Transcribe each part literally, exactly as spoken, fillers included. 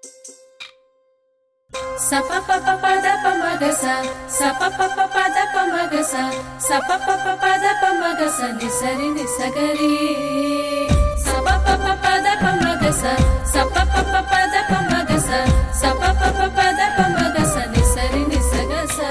Sa pa pa pa pa da pa ma ga sa, sa pa pa pa pa da pa ma ga sa, sa pa pa pa pa da pa ma ga sa ni sa ri ni sa ga ri. Sa pa pa pa pa da pa ma ga sa, sa pa pa pa pa da pa ma ga sa, sa pa pa pa pa da pa ma ga sa ni sa ri ni sa ga sa.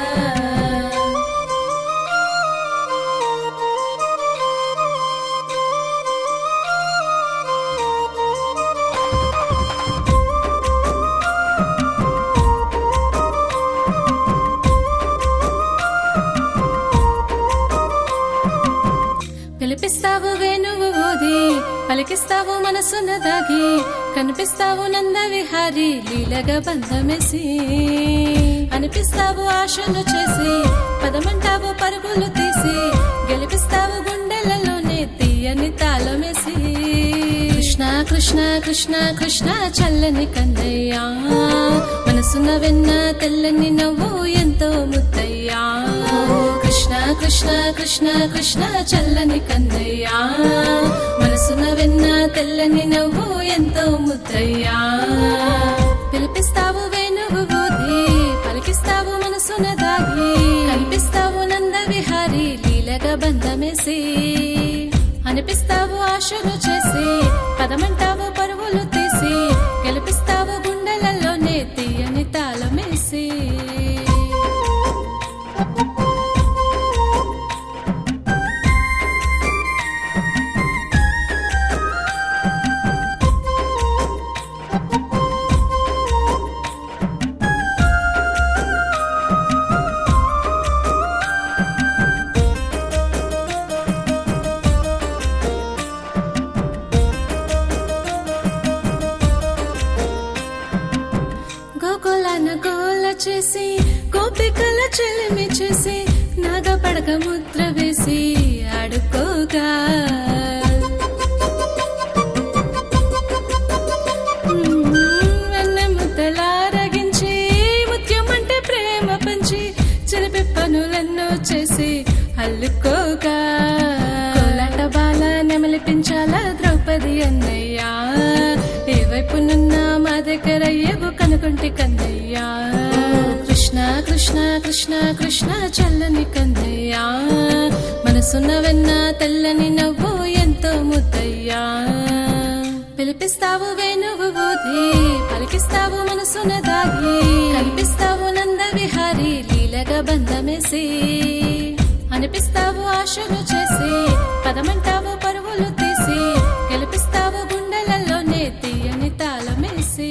పిలిపిస్తావు వేణువు ఊది, పలికిస్తావు మనసున దాగి, కనిపిస్తావు నంద విహారి లీలగా బంధమేసి, అనిపిస్తావు ఆశలు చేసి, పదమంటావు పరుగులు తీసి, గెలిపిస్తావు గుండెలలోనే తీయని తాళమేసి. కృష్ణ కృష్ణ కృష్ణ కృష్ణ చల్లని కన్నయ్యా, మనసున వెన్న తెల్లని నవ్వు ఎంతో ముద్దయ్యా. కృష్ణ కృష్ణ కృష్ణ కృష్ణ చల్లని కన్నయ్యా, మనసున వెన్న తెల్లని నవ్వు ఎంతో ముద్దయ్యా. పిలిపిస్తావు వేణువు ఊది, పలికిస్తావు మనసున దాగి, కనిపిస్తావు నంద విహారి లీలగా బంధమేసి, అనిపిస్తావు ఆశలు చేసి, పదమంటావు పరువులు తీసి, గెలిపిస్తావు గుండెలలోనే తీయని తాళమేసి. గోకులాన గోల చేసి, గోపికల చెలిమి చేసి, నాగ పడక ముద్ర వేసి ఆడుకోగా, వెన్న ముద్దలారగించి, ముత్యమంటే ప్రేమ పంచి, చిలిపి పనులెన్నో చేసి అల్లుకోగా, కోలాట బాల నెమలిపించాలా ద్రౌపది అన్నయ్యా, ఏ వైపునున్నా మా దగ్గర ఏవో కనుకుంటి కన్నయ్యా. కృష్ణ కృష్ణ కృష్ణ కృష్ణ చల్లని కన్నయ్యా, మనసున్న వెన్న తెల్లని నవ్వు ఎంతో ముద్దయ్యా. పిలిపిస్తావు వేణువు ఊది, పలికిస్తావు మనసున దాగి, కనిపిస్తావు నంద విహారి లీలగా బంధమేసి, అనిపిస్తావు ఆశలు చేసి, పదమంటావు పరువులు తీసి, గెలిపిస్తావు గుండెలలోనే తీయని తాళమేసి.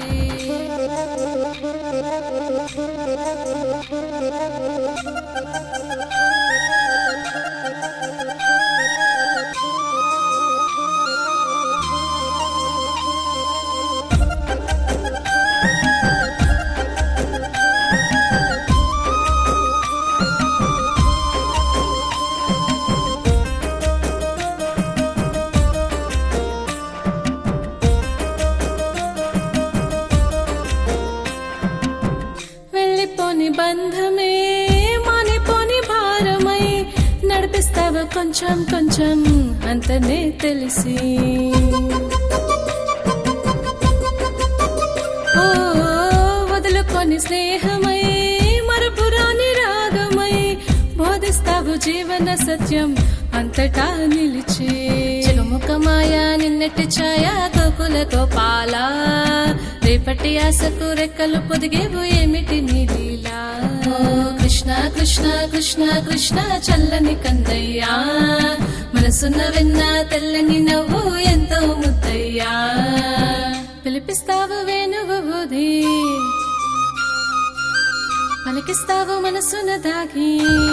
వెళ్ళిపోని బంధమే మానిపోని భారమై, నడిపిస్తావు కొంచెం కొంచెం అంతనే తెలిసి, ఓ వదులుకొని స్నేహమై, మరపురాని రాగమై, బోధిస్తావు జీవన సత్యం అంతటా నిలిచి, చిరుముఖమాయ నిన్నటి ఛాయ గోకుల గోపాల, రేపటి ఆశకు రెక్కలు పొదిగేవు ఏమిటి నీ లీలా. ఓ కృష్ణ కృష్ణ కృష్ణ కృష్ణ చల్లని కన్నయ్యా, మనసున్న వెన్న తెల్లని నవ్వు ఎంతో ముద్దయ్యా. పిలిపిస్తావు వేణువు ఊది, పలికిస్తావు మనసున దాగి,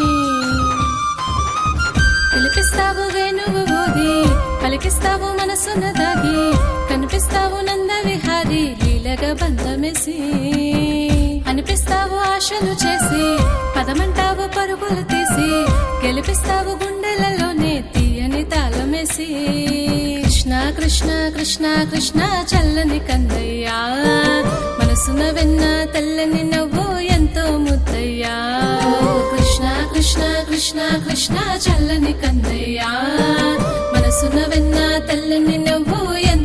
పిలిపిస్తావు వేణువు ఊది, పలికిస్తావు మనసున దాగి, కనిపిస్తావు నంద విహారి లీలగా బంధమేసి, అనిపిస్తావు ఆశలు చేసి, పదమంటావు పరుగులు తీసి, గెలిపిస్తావు గుండెలలోనే తీయని తాళమేసి. కృష్ణ కృష్ణ కృష్ణ కృష్ణ చల్లని కన్నయ్యా, మనసున వెన్న తెల్లని నవ్వు ఎంతో ముద్దయ్యా. కృష్ణ కృష్ణ కృష్ణ కృష్ణ చల్లని కన్నయ్యా, మనసున వెన్న తెల్లని నవ్వు